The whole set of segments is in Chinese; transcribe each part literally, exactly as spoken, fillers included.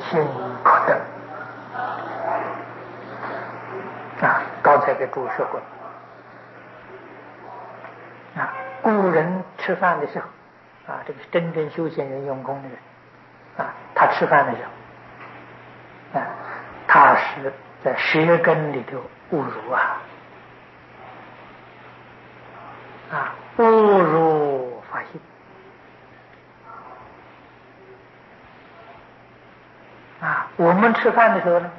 心可得。啊，刚才给诸位说过啊，古人吃饭的时候，啊，这个真正修行人用功的人，啊，他吃饭的时候，啊，他是在舌根里头误入啊，啊，误入法性。啊，我们吃饭的时候呢，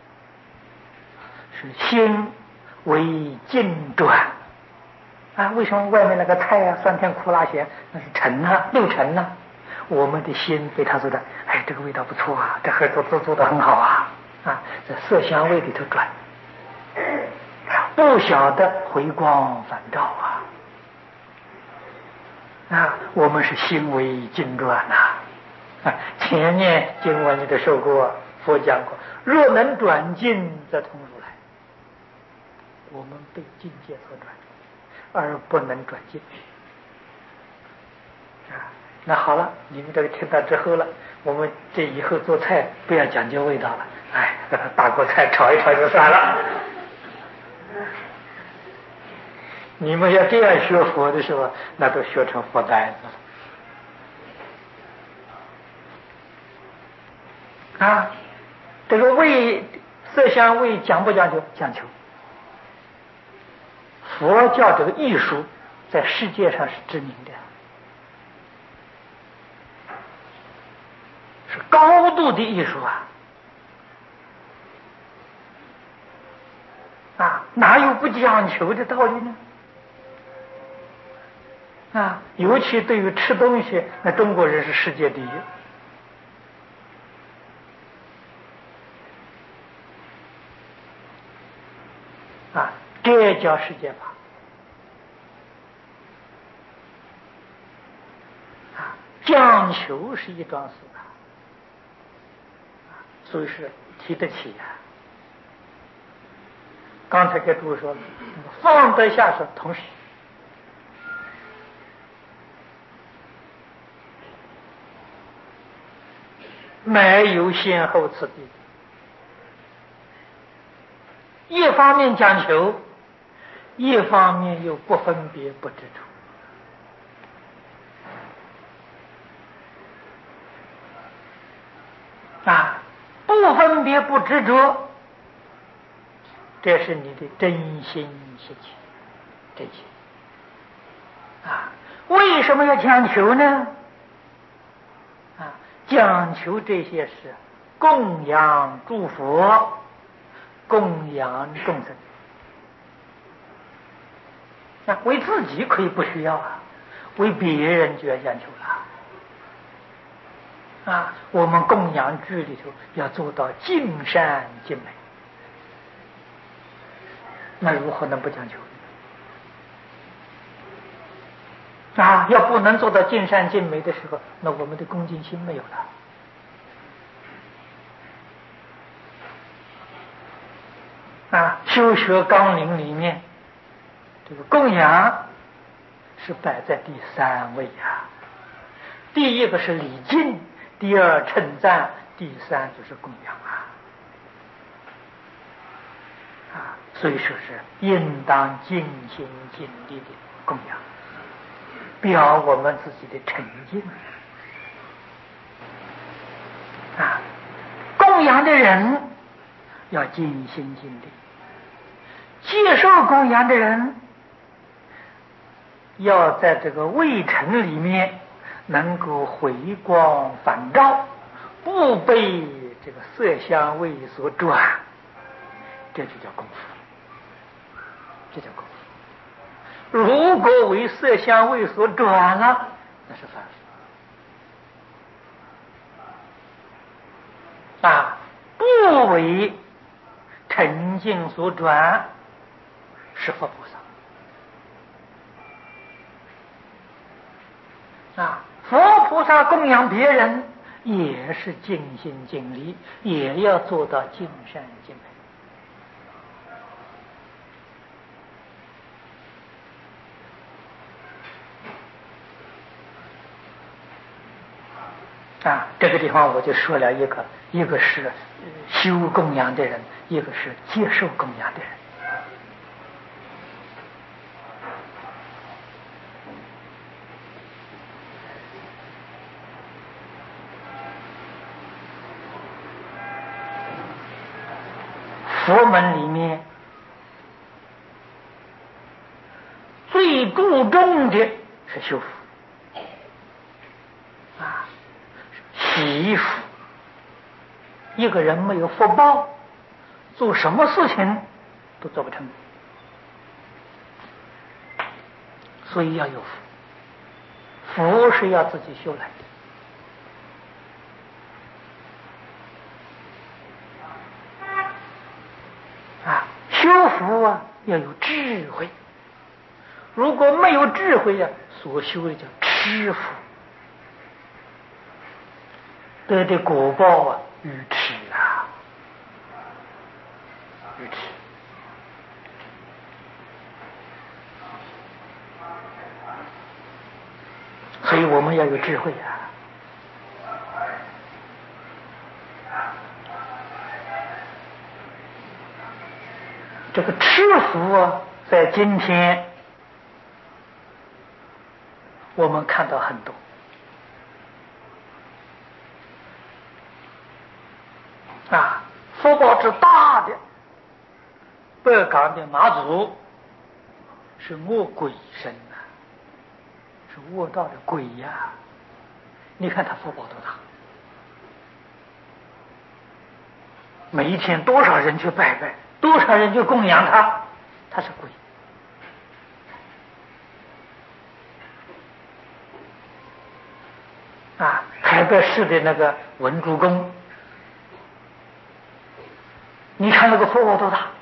是心为境转啊。为什么外面那个菜啊，酸甜苦辣咸，那是尘啊，六尘啊。我们的心被他说的，哎，这个味道不错啊，这合作做做的很好啊，啊，在色香味里头转，不晓得回光返照啊。啊，我们是心为境转呐。啊，前面经文里头说过，佛讲过，若能转境，则通如来。我们被境界所转，而不能转境。啊，那好了，你们这个听到之后了，我们这以后做菜不要讲究味道了，哎，大锅菜炒一炒就算了。你们要这样学佛的时候，那都学成佛呆子了。啊，这个味色香味讲不讲究？讲究。佛教这个艺术在世界上是知名的，是高度的艺术啊！啊，哪有不讲求的道理呢？啊，尤其对于吃东西，那中国人是世界第一。啊，这叫世界法。啊，讲求是一桩事啊，所以是提得起呀、啊。刚才给诸位说了，放得下是同时，没有先后次第。一方面讲求，一方面又不分别不执着啊，不分别不执着，这是你的真心实情，真心啊。为什么要讲求呢？啊，讲求这些是供养诸佛，供养众生。啊，为自己可以不需要啊，为别人就要讲求了。啊，我们供养具里头要做到尽善尽美，那如何能不讲求呢？啊，要不能做到尽善尽美的时候，那我们的恭敬心没有了。啊，修学纲领里面，这个供养是摆在第三位啊。第一个是礼敬，第二称赞，第三就是供养啊。啊，所以说是应当尽心尽力的供养，表我们自己的诚敬啊。供养的人要尽心尽力，接受供养的人要在这个未成里面能够回光返照，不被这个色香味所转，这就叫功夫，这叫功夫。如果为色香味所转了，那是犯法啊；不为沉静所转，是佛菩萨啊。佛菩萨供养别人也是尽心尽力，也要做到尽善尽美。 啊，这个地方我就说了一个，一个是修供养的人，一个是接受供养的人。佛门里面最注重的是修福啊，祈福。一个人没有福报，做什么事情都做不成，所以要有福。福是要自己修来的啊，修福啊要有智慧。如果没有智慧呀、啊，所修的叫痴福，得的果报啊愚痴啊，愚痴。所以我们要有智慧啊。这个痴福啊，在今天我们看到很多啊，福报之大的北港的妈祖是恶鬼神啊，是恶道的鬼呀、啊！你看他福报多大，每一天多少人去拜拜，多少人去供养他，他是鬼。啊，海北市的那个文殊宫，你看那个福报多大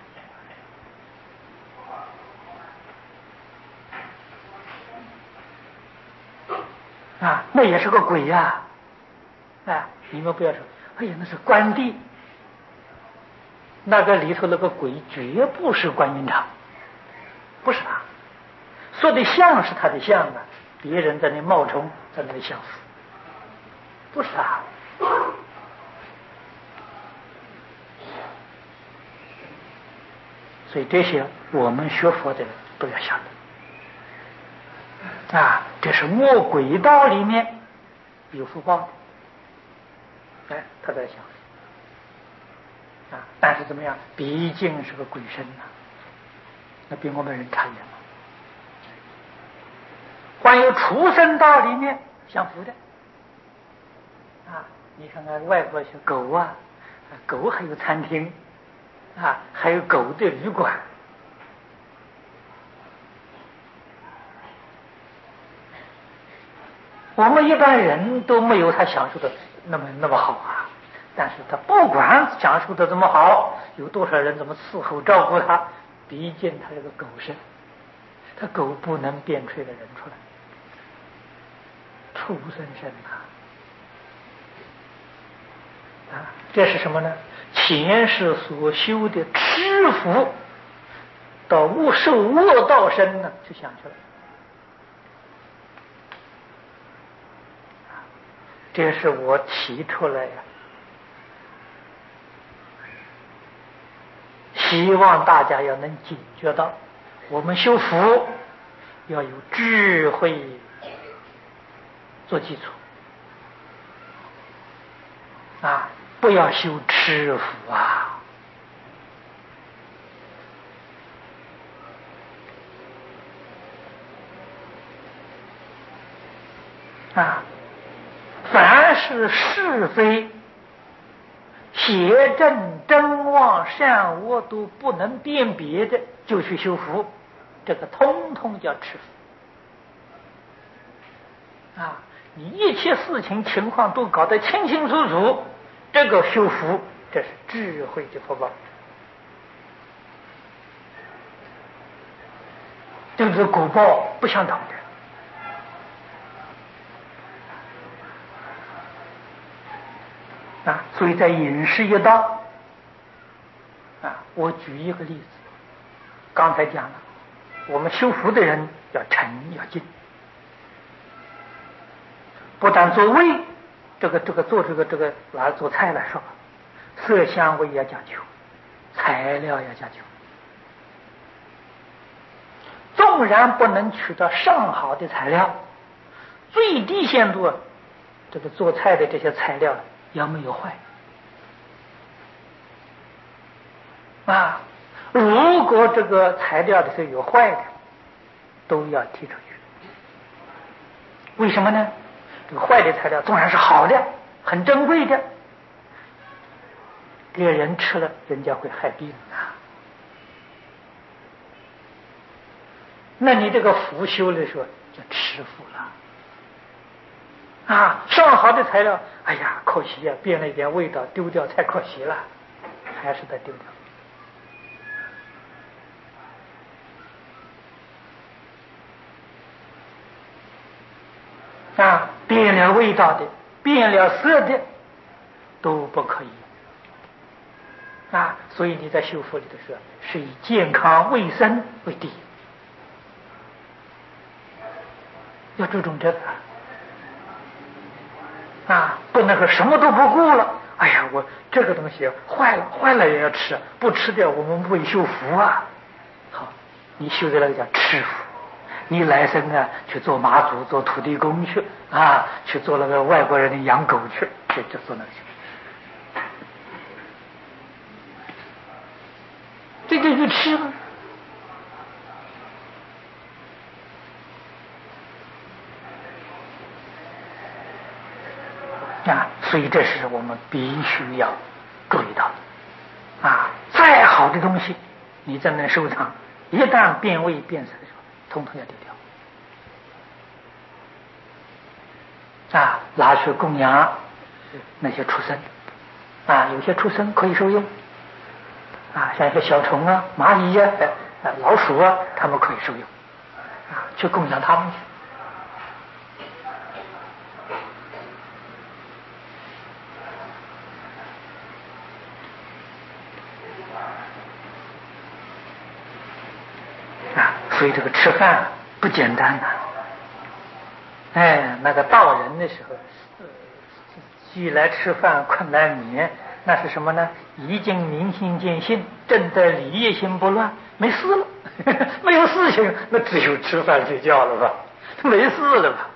啊，那也是个鬼呀、啊！啊，你们不要说，哎呀，那是关帝，那个里头那个鬼绝不是关云长，不是他，说的像是他的像啊，别人在那冒充，在那里相似，不是他。所以这些我们学佛的人都要晓得啊，这是魔鬼道里面有福报的，哎，他在想啊，但是怎么样？毕竟是个鬼神呐、啊，那比我们人差远了。还有畜生道里面享福的啊，你看看外国些狗啊，狗还有餐厅啊，还有狗的旅馆。我们一般人都没有他享受的那么那么好啊，但是他不管享受的怎么好，有多少人怎么伺候照顾他，毕竟他是个狗神，他狗不能变出一个人出来，畜生身啊！啊，这是什么呢？前世所修的痴福，到恶受恶道身呢，就想出来。这是我提出来呀、啊，希望大家要能警觉到，我们修福要有智慧做基础啊，不要修痴福啊。啊，凡是是非、邪正、真妄、善恶都不能辨别的，就去修福，这个通通叫痴福啊！你一切事情情况都搞得清清楚楚，这个修福，这是智慧的福报。这个果报不相同的。啊，所以在饮食一道啊，我举一个例子，刚才讲了，我们修福的人要诚要敬，不但做味， 这个这个做这个这个来做菜来说，色香味要讲究，材料要讲究。纵然不能取到上好的材料，最低限度，这个做菜的这些材料要没有坏啊。如果这个材料的是有坏的，都要踢出去。为什么呢？这个坏的材料纵然是好的，很珍贵的，给人吃了，人家会害病啊。那你这个福修的时候就吃福了啊！上好的材料，哎呀，可惜呀、啊，变了一点味道，丢掉太可惜了，还是得丢掉。啊，变了味道的，变了色的，都不可以啊！所以你在修复里的时候，是以健康卫生为第一，要注重这个啊，不能说什么都不顾了。哎呀，我这个东西坏了，坏了也要吃，不吃掉我们不会修福啊。好，你修的那个叫吃福。你来生啊，去做马祖、做土地公去啊，去做那个外国人的养狗去，就就做那个去，这就去吃了啊！所以这是我们必须要注意到的啊！再好的东西，你在那收藏，一旦变味变色的时候，统统要丢掉。啊，拿去供养那些畜生啊，有些畜生可以受用啊，像一些小虫啊、蚂蚁啊、啊老鼠啊，他们可以受用啊，去供养他们去。啊，所以这个吃饭不简单呐、啊。哎，那个道人的时候，呃，既来吃饭困难眠，那是什么呢？已经明心见性，正得理业心不乱，没事了，没有事情，那只有吃饭睡觉了吧，没事了吧？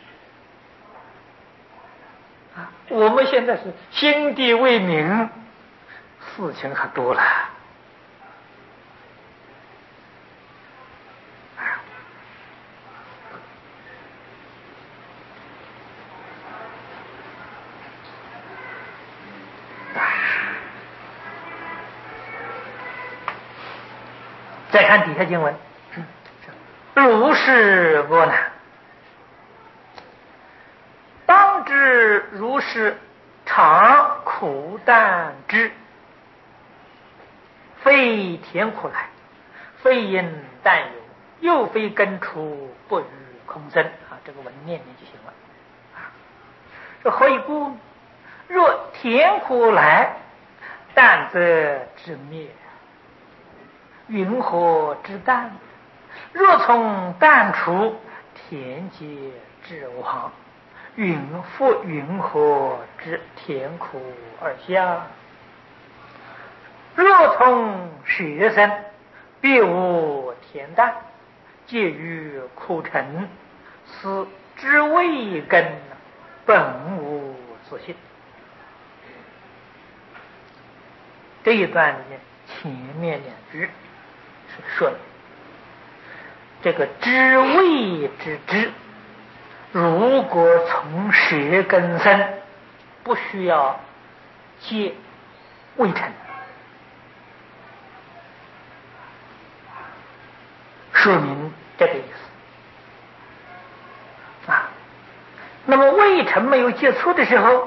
啊，我们现在是心地未明，事情可多了。再看底下经文，如是恶难，当知如是常苦淡之，非甜苦来，非因淡有，又非根除，不与空生啊！这个文念念就行了。啊，这何以故？若甜苦来，淡则之灭。云何之淡？若从淡除，甜皆至亡。云复云何之甜苦而相？若从学生，别无甜淡，介于苦沉，是知味根，本无自性。这一段里面前面两句是说的这个知味之知，如果从舌根生，不需要接味尘，说明这个意思啊。那么味尘没有接触的时候，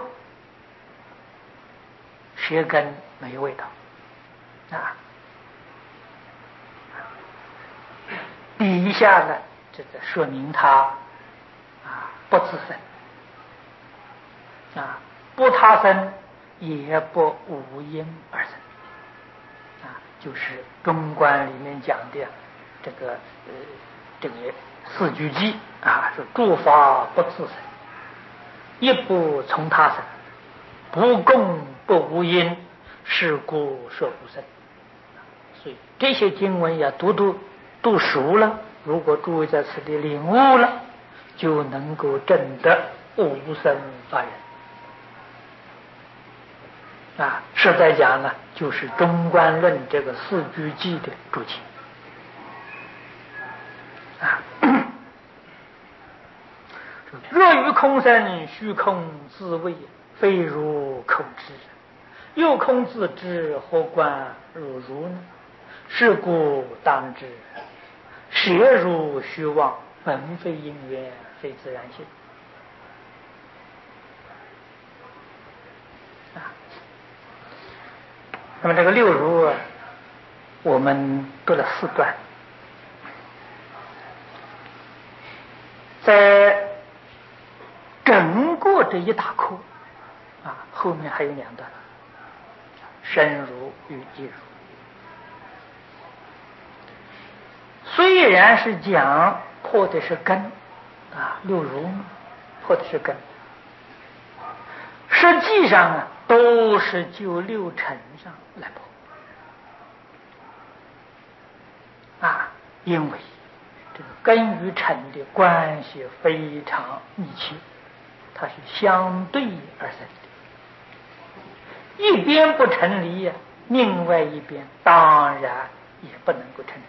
舌根没有味道啊。底下呢，这个说明它啊不自生啊，不他生也不无因而生啊，就是中观里面讲的这个呃这个四句偈啊，说诸法不自生， 一不从他生，不共不无因，是故说无生。所以这些经文要读读读熟了，如果诸位在此地领悟了，就能够证得无生法忍。啊，实在讲呢，就是《中观论》这个四句偈的主题。啊，若于空生，虚空自谓，非如空知。又空自知，何观如如呢？是故当知，邪如虚妄，本非因缘，非自然性。啊，那么这个六如啊，我们读了四段，在整个这一大课啊，后面还有两段，身如与意如。虽然是讲破的是根啊，六如破的是根，实际上啊，都是就六尘上来破啊，因为这个根与尘的关系非常密切，它是相对而生的，一边不成离呀，另外一边当然也不能够成立。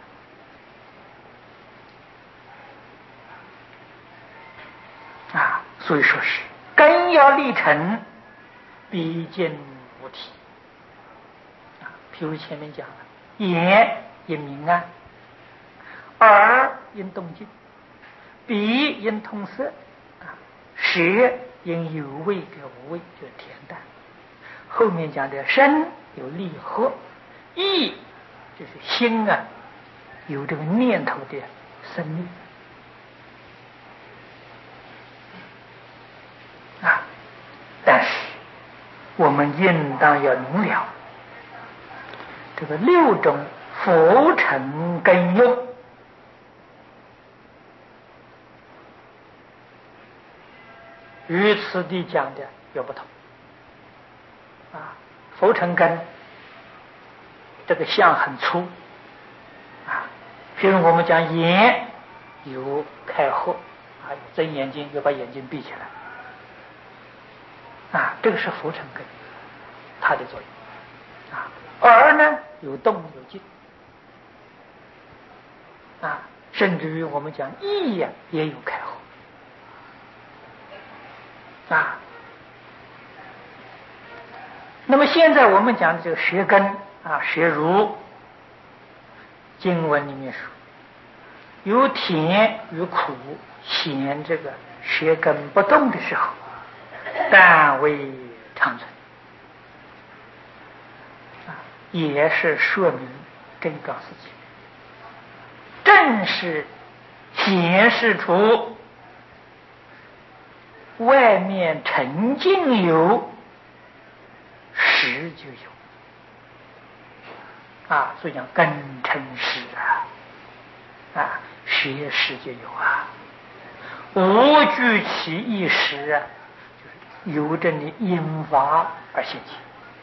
啊，所以说是根要立成，毕竟无体。啊，譬如前面讲了，眼因明暗，耳因动静，鼻因通色，啊，舌因有味跟无味，就是甜淡。后面讲的身有利和，意就是心啊，有这个念头的生命。啊，但是我们应当要明了，这个六种浮尘根用，与此地讲的有不同。啊，浮尘根这个相很粗啊，譬如我们讲眼有开合啊，睁眼睛又把眼睛闭起来。啊，这个是浮尘根，它的作用。啊，耳呢有动有静，啊，甚至于我们讲意呀、啊、也有开合。啊，那么现在我们讲的这个舌根啊，舌如，经文里面说，有甜与苦咸，这个舌根不动的时候，但为长存，啊，也是说明这一桩事情，正是显示出外面沉静有，实就有啊，所以讲根成实啊，啊，实实就有啊，无据其一时啊，就是由着你因法而现起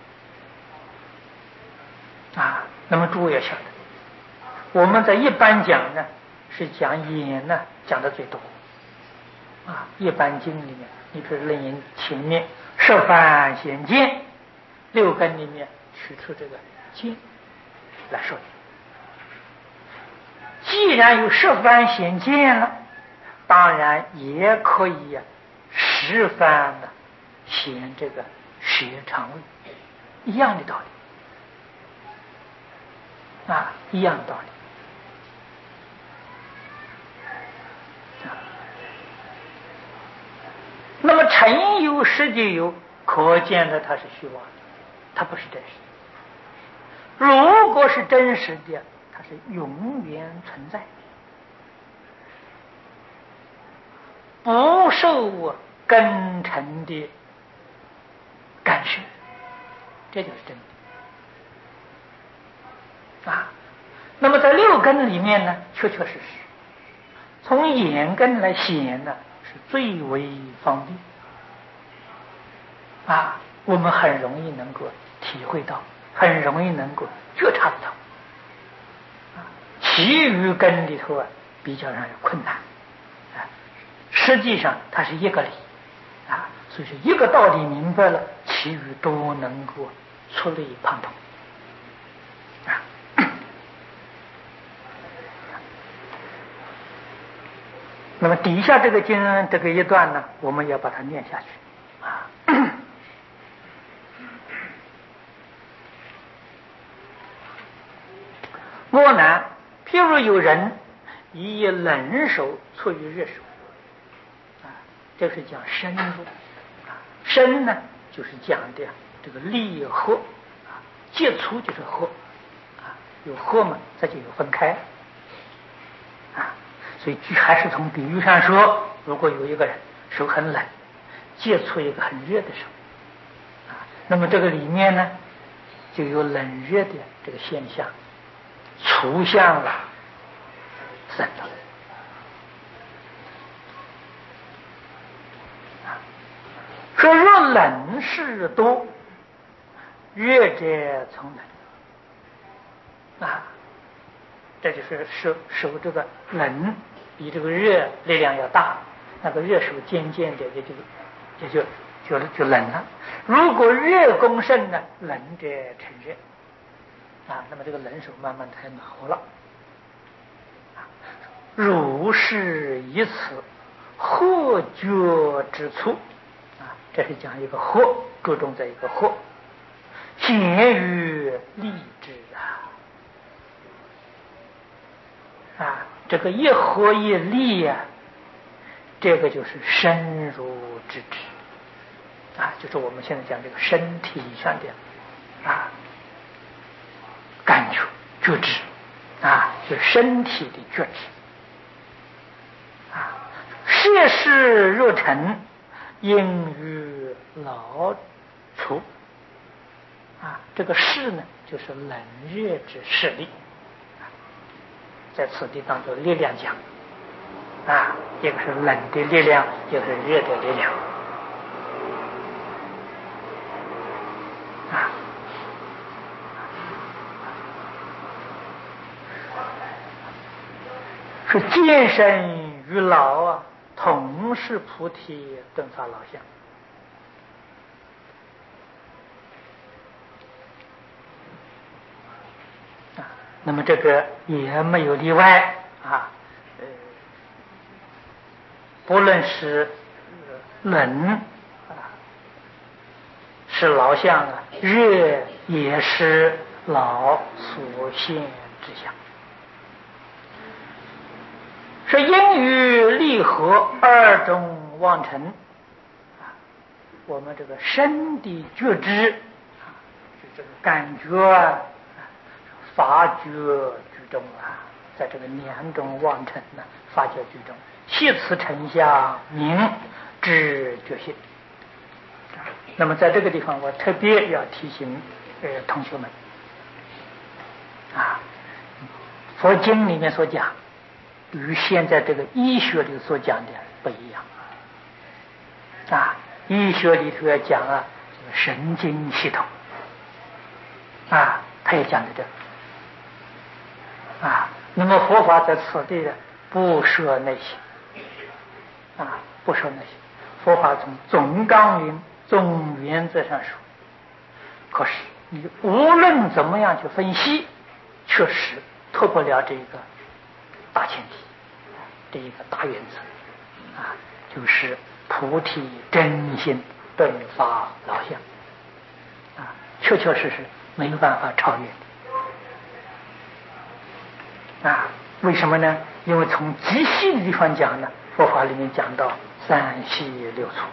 啊。那么诸位要晓得，我们在一般讲呢，是讲眼呢讲的最多啊。一般经里面，你比如《楞严》前面十番显见，六根里面取出这个见来说，既然有十番显见了，当然也可以啊十番的显这个舌肠味，一样的道理啊，一样的道理。那么尘有实就有，可见的它是虚妄的，它不是真实的。如果是真实的，它是永远存在，不受根尘的干涉，这就是真的啊。那么在六根里面呢，确确实实从眼根来显呢，是最为方便啊，我们很容易能够体会到，很容易能够觉察到。啊，其余根里头啊，比较上有困难。啊，实际上它是一个理啊，所以说一个道理明白了，其余都能够触类旁通。啊，那么底下这个经这个一段呢，我们要把它念下去啊。莫难，譬如有人以冷手处于热手，啊，这是讲深入啊。深呢，就是讲的这个离合啊，接触就是合啊，有合嘛，这就有分开啊。所以还是从比喻上说，如果有一个人手很冷，接触一个很热的手啊，那么这个里面呢，就有冷热的这个现象出现了生了啊。说若冷事多，热者从冷啊，这就是手手这个冷比这个热力量要大，那个热手渐渐的也就也就就就冷了。如果热功盛呢，冷者成热啊，那么这个冷手慢慢才暖和了。如是以此合觉之处啊，这是讲一个合，注重在一个合，显于立之啊啊，这个一合一立啊，这个就是深入之知啊，就是我们现在讲这个身体上的啊感觉觉知啊，就是身体的觉知啊。世事若成，应于劳处啊，这个势呢，就是冷热之势力，在此地当做力量讲啊，一个是冷的力量，一个是热的力量啊。是见生与老啊，同是菩提顿发老相啊。那么这个也没有例外啊，呃，不论是冷啊，是老相啊，热也是老所现之相。是因与离合二种妄成啊，我们这个身的觉知啊，就这个感觉啊，发觉居中啊，在这个两种妄成呢，发觉居中，系此成相名知觉性。那么在这个地方，我特别要提醒呃同学们啊，佛经里面所讲与现在这个医学里所讲的不一样啊。医学里头要讲啊，这个神经系统啊，他也讲的这个啊。那么佛法在此地的不说那些啊，不说那些。佛法从总纲领、总原则上说，可是你无论怎么样去分析，确实脱不了这一个大前提，这一个大原则啊，就是菩提真心顿发老相啊，确确实实没有办法超越啊。为什么呢？因为从极细的地方讲呢，佛法里面讲到三细六粗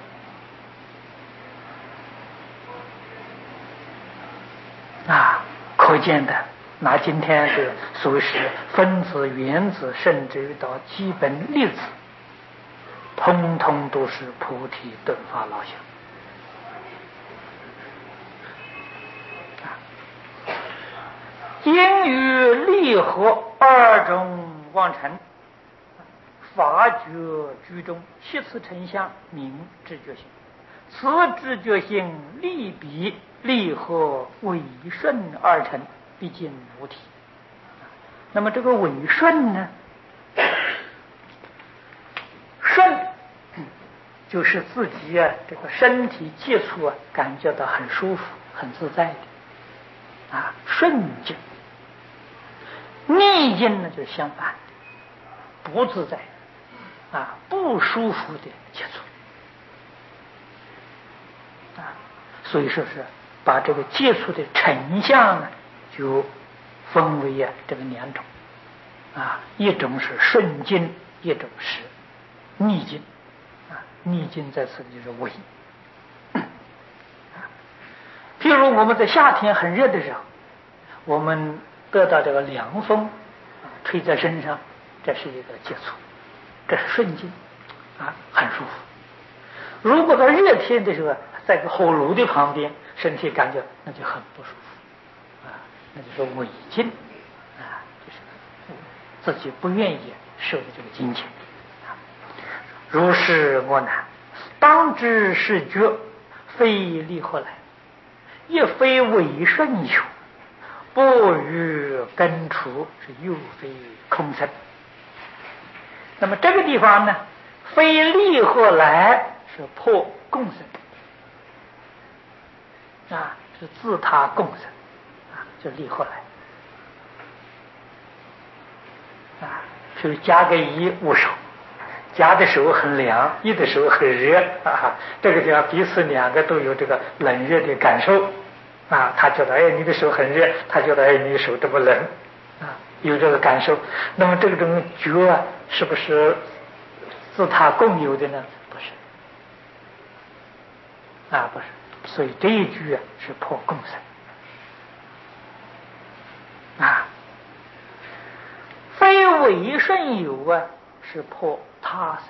啊，可见的。拿今天的所谓是分子、原子，甚至于到基本粒子，通通都是菩提顿发老相啊。因与离合二种妄成，法觉居中，悉此成相名知觉性。 此知觉性利彼利合违顺而成，毕竟无体。那么这个违顺呢，顺就是自己啊这个身体接触啊感觉到很舒服很自在的啊顺境。逆境呢就是相反，不自在啊不舒服的接触啊，所以说是把这个接触的成像呢就分为啊这个两种啊，一种是顺境，一种是逆境啊，逆境在此就是违。譬如我们在夏天很热的时候，我们得到这个凉风啊吹在身上，这是一个接触，这是顺境啊，很舒服。如果到热天的时候，在个火炉的旁边，身体感觉那就很不舒服啊，那就是违境啊，就是自己不愿意受的这个境界。如是我难，当知是觉，非离合来，亦非违顺有，不于根除，是又非空生。那么这个地方呢，非离合来是破共生啊，是自他共生啊，就离合来啊，就是加个一无手，加的时候很凉，一的时候很热啊，这个地方彼此两个都有这个冷热的感受啊，他觉得哎你的手很热，他觉得哎你的手这么冷啊，有这个感受。那么这种觉啊，是不是自他共有的呢？不是啊，不是。所以这一句啊是破共生啊，非违顺有啊是破他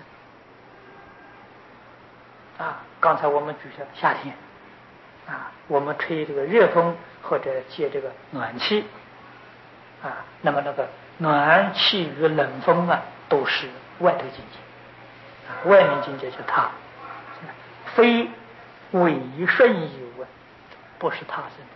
生啊。刚才我们举的夏天啊，我们吹这个热风或者接这个暖气啊，那么那个暖气与冷风啊都是外头境界啊，外面境界是他，非违顺有啊，不是他生的。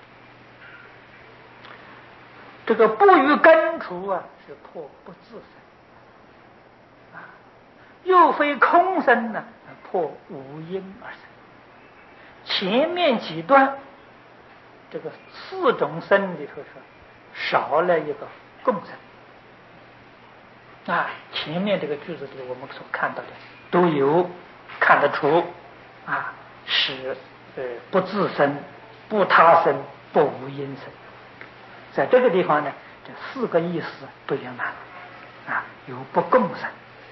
这个不于根除啊，是破不自生啊，又非空生呢，破无因而生。前面几段这个四种生里头说少了一个共生啊，前面这个句子里我们所看到的都有看得出啊，是呃不自生、不他生、不无因生。在这个地方呢，这四个意思都圆满啊，有不共生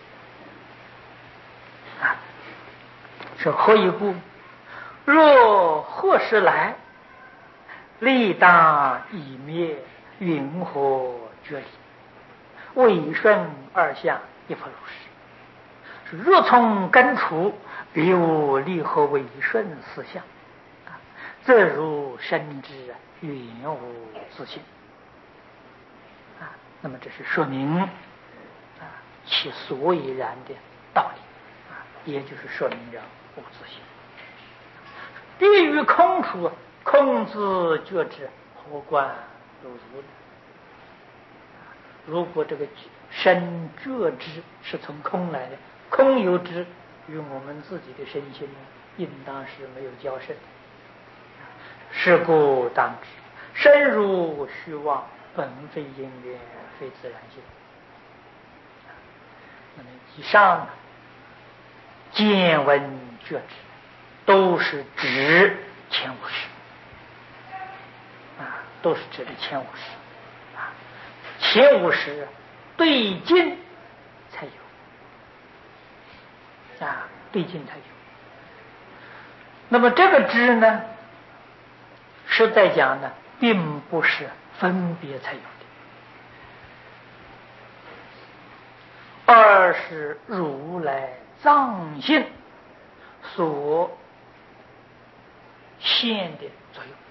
啊，是何以故？若祸时来，力当已灭，云何觉理？违顺二相，亦复如是。若从根除，别无离合违顺四相啊，则如生之原无自性啊。那么这是说明啊其所以然的道理啊，也就是说明了无自性。必于空处，空自觉知，何关如如？如果这个身觉知是从空来的，空有知与我们自己的身心呢，应当是没有交涉的。是故当知，身如虚妄，本非因缘，非自然性。那么以上见闻觉知都是指前五识啊，都是指的前五识啊，前五识对境才有啊，对境才有。那么这个知呢，实在讲呢，并不是分别才有的，而是如来藏性所现的作用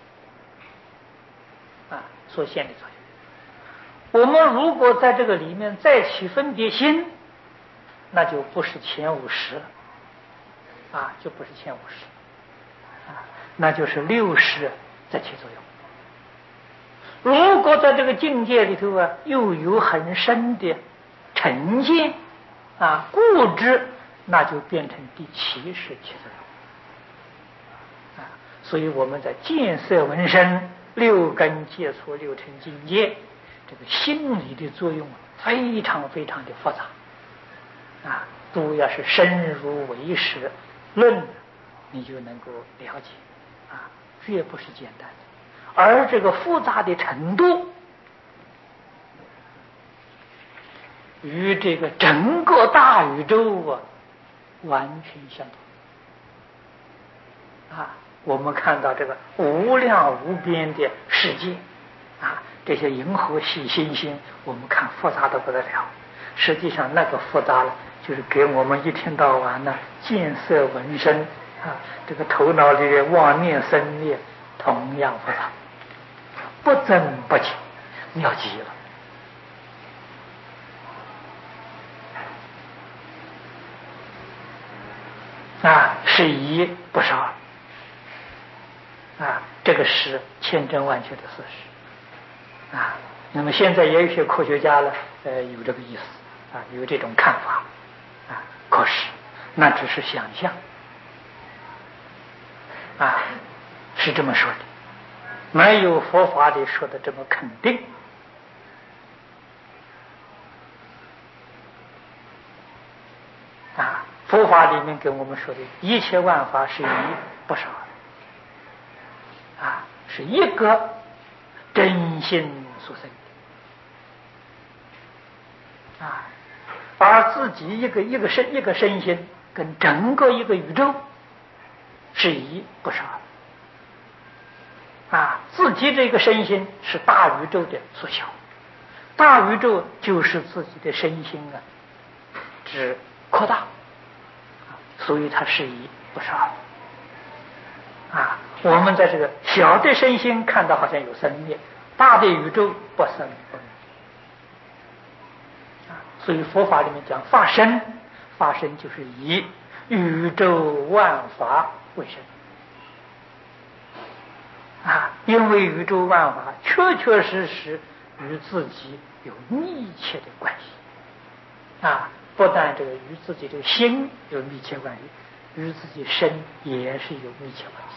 啊，所现的作用。我们如果在这个里面再起分别心，那就不是前五识了啊，就不是前五识。 啊，那就是六识在起作用。如果在这个境界里头啊，又有很深的成见啊、固执，那就变成第七识起作用啊。所以我们在见色闻声、六根接触、六尘境界，这个心理的作用非常非常的复杂啊。都要是深入为实论，你就能够了解啊，绝不是简单的。而这个复杂的程度，与这个整个大宇宙啊完全相同啊。我们看到这个无量无边的世界啊，这些银河系、星星，我们看复杂的不得了。实际上那个复杂了，就是给我们一天到晚呢见色闻声啊，这个头脑里的妄念生灭同样复杂，不增不减，妙极了啊！是一不是二啊，这个是千真万确的事实啊。那么现在也有一些科学家呢，呃，有这个意思啊，有这种看法啊。可是那只是想象啊，是这么说的，没有佛法里说的这么肯定啊。佛法里面跟我们说的一切万法是一不是二啊，是一个真心所生的啊，而自己一个一个身一个身心跟整个一个宇宙是一不是二啊，自己这个身心是大宇宙的缩小，大宇宙就是自己的身心啊之扩大，所以它是一不是二啊。我们在这个小的身心看到好像有生灭，大的宇宙不生不灭啊。所以佛法里面讲法身，法身就是以宇宙万法为身啊，因为宇宙万法确确实实与自己有密切的关系啊，不但这个与自己的心有密切关系，与自己身也是有密切关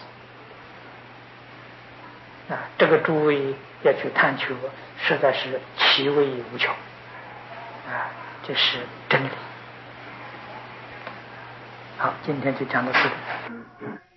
系啊。这个诸位要去探求，实在是其微无穷啊，这是真理。好，今天就讲到这里。